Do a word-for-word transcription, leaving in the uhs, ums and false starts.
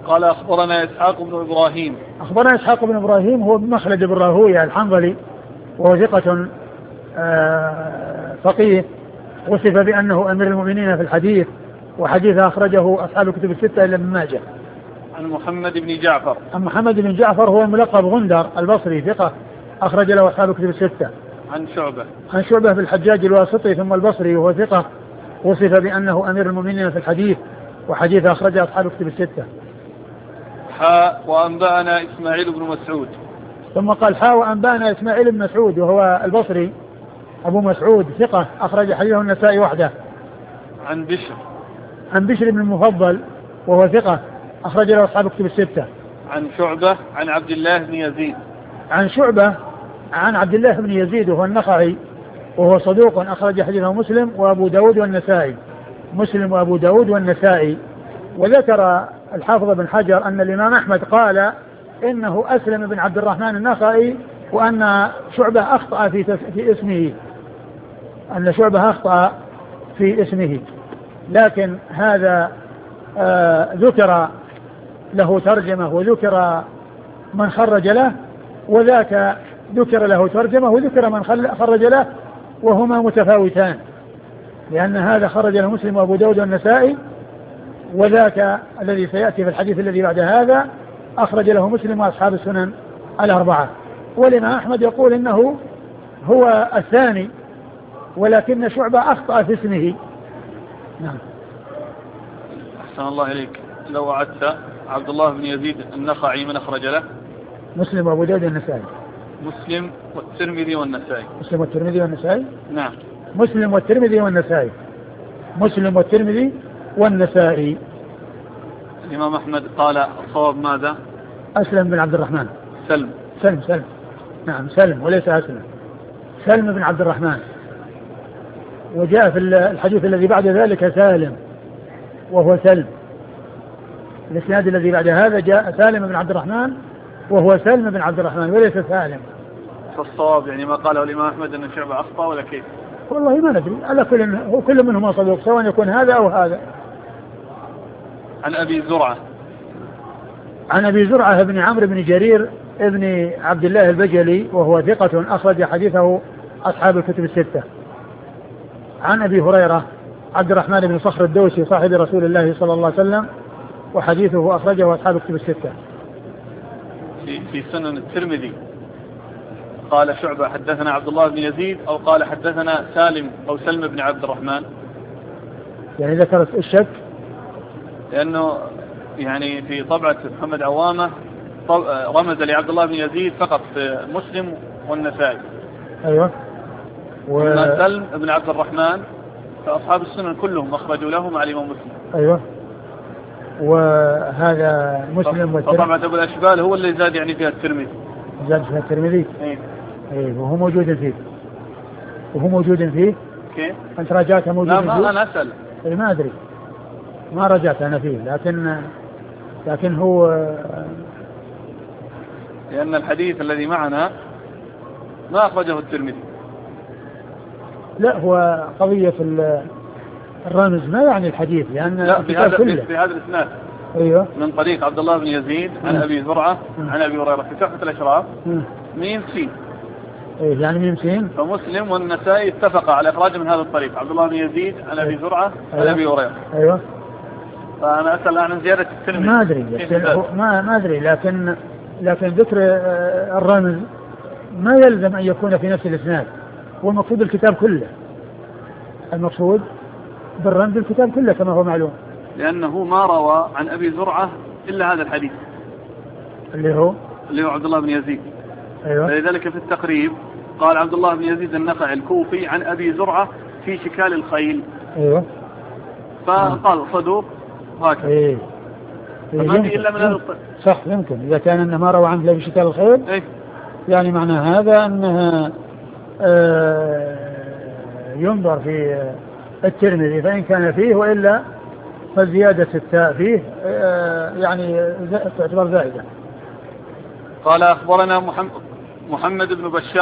قال أخبرنا إسحاق بن إبراهيم. أخبرنا إسحاق بن إبراهيم هو بن مخلد بن راهويه الحنظلي وهو ثقة فقيه، وصف بأنه أمير المؤمنين في الحديث، وحديث أخرجه أصحاب الكتب الستة إلا ابن ماجه. عن محمد بن جعفر. عن محمد بن جعفر هو الملقب غندر البصري ثقة أخرج له أصحاب الكتب الستة. عن شعبة. عن شعبة بالحجاج الواسطي ثم البصري وهو ثقة، وصف بأنه أمير المؤمنين في الحديث، وحديث أخرجه أصحاب الكتب الستة. حاء وأنبأنا إسماعيل بن مسعود. ثم قال حاء وأنبأنا إسماعيل بن مسعود وهو البصري أبو مسعود ثقة أخرج حديثه النسائي وحده. عن بشر. عن بشر بن المفضل وهو ثقة أخرج له أصحاب الكتب الستة. عن شعبة عن عبد الله بن يزيد. عن شعبة عن عبد الله بن يزيد وهو النخعي وهو صدوق أخرج حديثه مسلم وأبو داود والنسائي. مسلم وأبو داود والنسائي. وذكر الحافظ بن حجر أن الإمام أحمد قال إنه أسلم بن عبد الرحمن النخعي، وأن شعبة أخطأ في, في اسمه أن شعبة أخطأ في اسمه، لكن هذا آه ذكر له ترجمة وذكر من خرج له، وذاك ذكر له ترجمة وذكر من خرج له، وهما متفاوتان، لأن هذا خرج له مسلم وأبو داود والنسائي، وذاك الذي سيأتي في الحديث الذي بعد هذا أخرج له مسلم وأصحاب السنن الأربعة. والإمام أحمد يقول إنه هو الثاني، ولكن شعبة أخطأ في اسمه. نعم. أحسن الله إليك. لو أعدت عبد الله بن يزيد النخعي من أخرج له؟ مسلم وأبو داود والنسائي. مسلم والترمذي والنسائي. مسلم والترمذي والنسائي. نعم. مسلم والترمذي والنسائي. مسلم والترمذي والنسائي. الإمام أحمد قال الصواب ماذا؟ أسلم بن عبد الرحمن. سلم. سلم سلم. نعم سلم وليس أسلم. سلم بن عبد الرحمن. وجاء في الحديث الذي بعد ذلك سالم وهو سلم. الإسناد الذي بعد هذا جاء سالم بن عبد الرحمن وهو سلم بن عبد الرحمن وليس سالم. فالصواب يعني ما قاله الإمام أحمد أن شعبة أخطأ ولا كيف؟ والله ما ندري، على كل هو كل منهما صدوق، سواء يكون هذا أو هذا. عن أبي زرعة. عن أبي زرعة بن عمرو بن جرير ابن عبد الله البجلي وهو ثقة أخرج حديثه أصحاب الكتب الستة. عن أبي هريرة عبد الرحمن بن صخر الدوسي صاحب رسول الله صلى الله عليه وسلم، وحديثه أخرجه أصحاب الكتب الستة. في في سنن الترمذي قال شعبة حدثنا عبد الله بن يزيد، أو قال حدثنا سالم أو سلم بن عبد الرحمن. يعني ذكرت الشك، لأنه يعني في طبعة محمد عوامة رمز لعبد الله بن يزيد فقط في مسلم والنسائي. أيوة. و... سلم بن عبد الرحمن فأصحاب السنن كلهم أخرجوا له مع الإمام مسلم. أيوة. وهذا مسلم والترمذي. طبعا أبو الأشبال هو اللي زاد يعني فيها الترمذي. زاد فيها الترمذي. أي. أي وهو موجود فيه. وهو موجود فيه. كيف؟ أنت راجعته موجود فيه؟ لا ما أنا أسأل. أي ما أدري. ما رجعت أنا فيه، لكن لكن هو لأن الحديث الذي معنا ما أخرجه الترمذي. لا هو قضية الرمز ما يعني الحديث، لأن لا في هذا في هذا الإسناد. أيوة. من طريق عبد الله بن يزيد عن أبي زرعة عن أبي هريرة في تحفة الأشراف ميم سين. إيه يعني ميم سين. فمسلم والنسائي اتفق على إخراجه من هذا الطريق عبد الله بن يزيد عن أبي زرعة عن أيوة. أبي هريرة. أيوة. فأنا أسأل عن زيادة الترمذي. ما أدري ما ما أدري لكن لكن ذكر الرمز ما يلزم أن يكون في نفس الإسناد، والمقصود الكتاب كله. المقصود بالرمز الكتاب كله كما هو معلوم. لأنه ما روى عن أبي زرعة إلا هذا الحديث اللي هو اللي هو عبد الله بن يزيد. أيوة. فلذلك في التقريب قال عبد الله بن يزيد النخعي الكوفي عن أبي زرعة في شكال الخيل. أيوة. فقال صدوق هكذا. إيه. فما في إلا من هذا الطريق. صح يمكن إذا كان أنه ما روى عنه في شكال الخيل. إيه؟ يعني معنى هذا أنها آه ينظر في الترمذي فإن كان فيه، وإلا فزيادة التاء فيه آه يعني تعتبر زائدة. قال أخبرنا محمد محمد بن بشار